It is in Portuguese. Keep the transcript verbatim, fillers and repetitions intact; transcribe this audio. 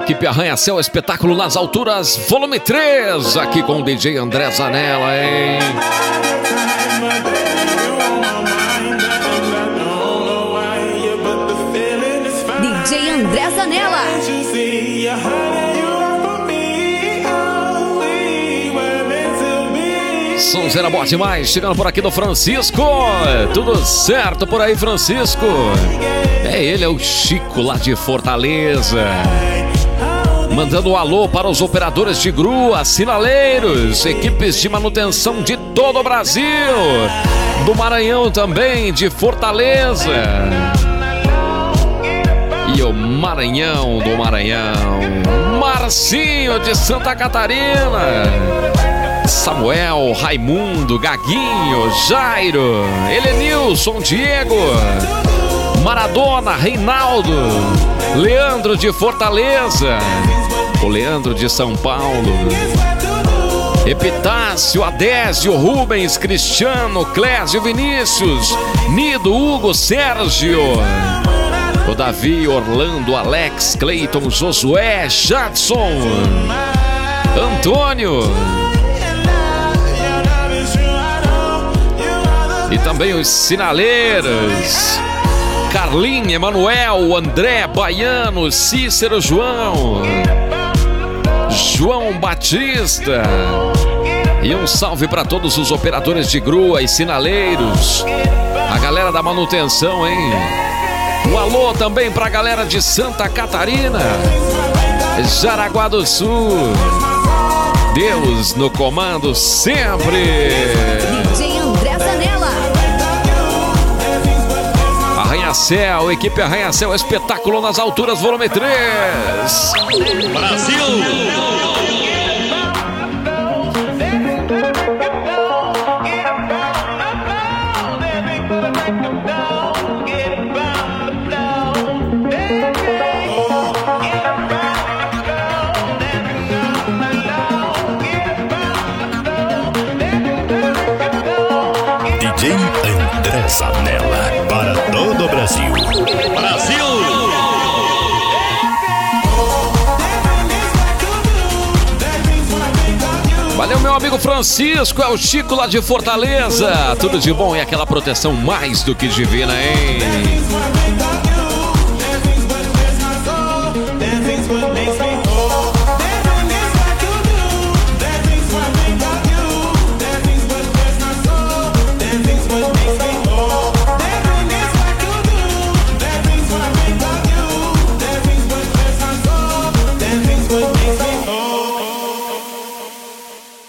Equipe Arranha-Céu, espetáculo nas alturas, volume três, aqui com o D J André Zanella, hein? D J André Zanella. Sonzeira boa demais, chegando por aqui do Francisco. Tudo certo por aí, Francisco? É ele, é o Chico lá de Fortaleza. Mandando um alô para os operadores de grua, sinaleiros, equipes de manutenção de todo o Brasil. Do Maranhão também, de Fortaleza. E o Maranhão do Maranhão. Marcinho de Santa Catarina. Samuel, Raimundo, Gaguinho, Jairo, Helenilson, Diego, Maradona, Reinaldo, Leandro de Fortaleza, o Leandro de São Paulo, Epitácio, Adésio, Rubens, Cristiano, Clésio, Vinícius, Nido, Hugo, Sérgio, o Davi, Orlando, Alex, Cleiton, Josué, Jadson, Antônio. E também os sinaleiros, Carlinhos, Emanuel, André, Baiano, Cícero, João, João Batista. E um salve para todos os operadores de grua e sinaleiros, a galera da manutenção, hein? Um alô também para a galera de Santa Catarina, Jaraguá do Sul. Deus no comando sempre. D J André Zanella. Arranha-Céu, equipe Arranha-Céu, espetáculo nas alturas, volume três. Brasil! D J André Zanella para todo o Brasil. Brasil! Valeu, meu amigo Francisco, é o Chico lá de Fortaleza. Tudo de bom e aquela proteção mais do que divina, hein?